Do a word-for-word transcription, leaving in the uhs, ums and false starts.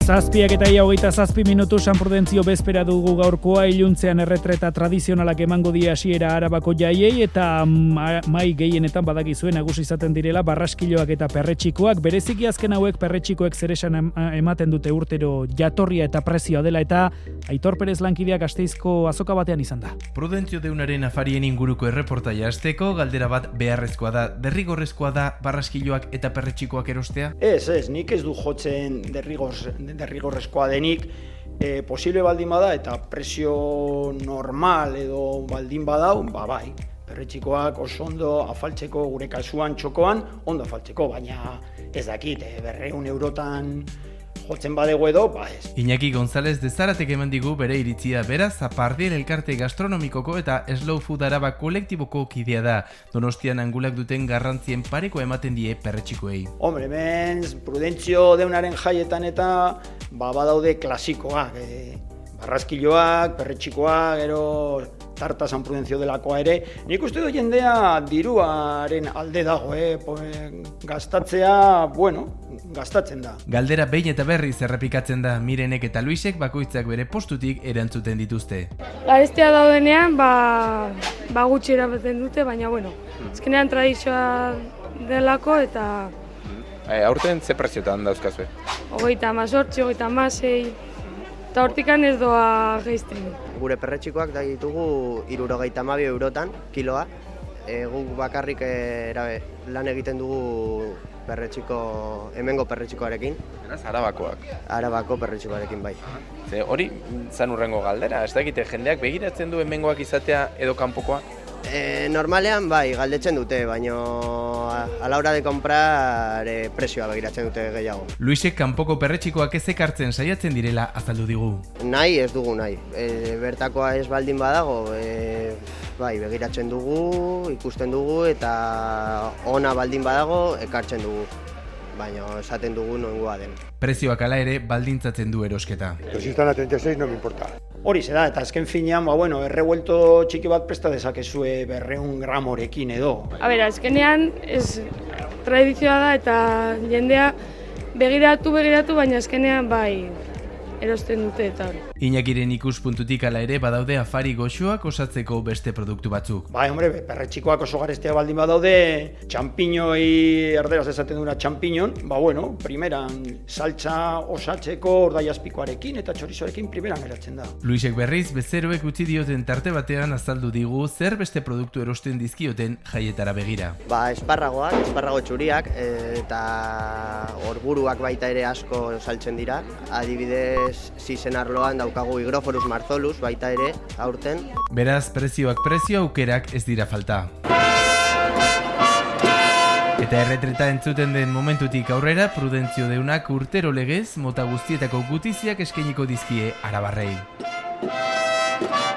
Zazpiak eta ia hogeita zazpi minutu San Prudentzio bezpera dugu gaurkoa, iluntzean erretreta tradizionalak emango die hasiera Arabako jaiei eta mai gehienetan badakizuen nagusi izaten direla barraskiloak eta perretxikoak, bereziki azken hauek perretxikoek zeresan ematen dute urtero jatorria eta prezioa dela eta Aitor Perez lankideak Gasteizko azoka batean izan da. Prudentzio deunaren afarien inguruko erreportaia hasteko galdera bat beharrezkoa da, derrigorrezkoa da barraskiloak eta perretxikoak erostea? Ez, ez, nik ez du jotzen derrigorz derrigorrezkoa denik, e, posible baldin bada eta prezio normal edo baldin badau, ba bai, perretxikoak oso ondo afaltzeko gure kasuan txokoan, ondo afaltzeko, baina ez dakit, e, berreun eurotan jotzen badego edo, ba ez. Iñaki González de Zaratek eman digu bere iritzia, beraz, Zapardiel elkarte gastronomikoko eta Slow Food Araba kolektiboko kidea da. Donostian angulak duten garrantzien pareko ematen die perretxikoei. Hombre, hemen Prudentzio deunaren jaietan eta ba badaude klasikoak, e, barraskiloak, perretxikoak, gero tarta San Prudentzio delakoa ere. Nik uste dut jendea diruaren alde dago, eh? Gastatzea, bueno, gastatzen da. Galdera behin eta berriz errepikatzen da, Mirenek eta Luisek bakoitzak bere postutik erantzuten dituzte. Garestea daudenean, ba, ba gutxi erabaten dute, baina bueno, azkenean tradizioa delako eta... E, aurten ze preziotan dauzkazue? Hogeita amazortzi, hogeita amasei, eta hortikan ez doa geizten. Gure perretxikoak da ditugu hirurogeita hamabi eurotan kiloa. E, guk bakarrik erabe, lan egiten dugu perretxiko, hemengo perretxikoarekin. Beraz, Arabakoak? Arabako perretxikoarekin, bai. Ze hori zan urrengo galdera, ez dakite jendeak begiratzen du hemengoak izatea edo kanpokoak? E, normalean, bai, galdetzen dute, baina a la hora de comprar e, prezioa begiratzen dute gehiago. Luisek kanpoko perretxikoak ez ekartzen saiatzen direla azaldu digu. Nahi ez dugu nahi, e, bertakoa ez baldin badago, e, bai, begiratzen dugu, ikusten dugu eta ona baldin badago ekartzen dugu, baina esaten dugu nongoa den. Prezioak ala ere baldintzatzen du erosketa. Si están a treinta y seis no me importa. Hori ze da, eta azken finean, ba, bueno, errevuelto txiki bat presta dezakezue berreun gramorekin edo. A ber, azkenean ez tradizioa da eta jendea begiratu, begiratu, baina azkenean bai erosten dute eta hori. Iñakiren ikuspuntutik ala ere badaude afari goxoak osatzeko beste produktu batzuk. Bai, hombre, perretxikoak oso garestea baldin badaude, txampiñoi erderaz esaten duna txampiñon, ba bueno, primeran saltza osatzeko ordaiazpikoarekin eta txorizoarekin primeran geratzen da. Luisek berriz bezeroek utzi dioten tarte batean azaldu digu zer beste produktu erosten dizkioten jaietara begira. Ba, esparragoak, esparrago txuriak eta orburuak baita ere asko saltzen dira, adibidez zizen arloan daukagu Hygrophorus marcellus baita ere aurten. Beraz, prezioak prezio aukerak ez dira falta. Eta erretreta entzuten den momentutik aurrera, Prudentzio deunak urtero legez mota guztietako gutiziak eskainiko dizkie arabarrei.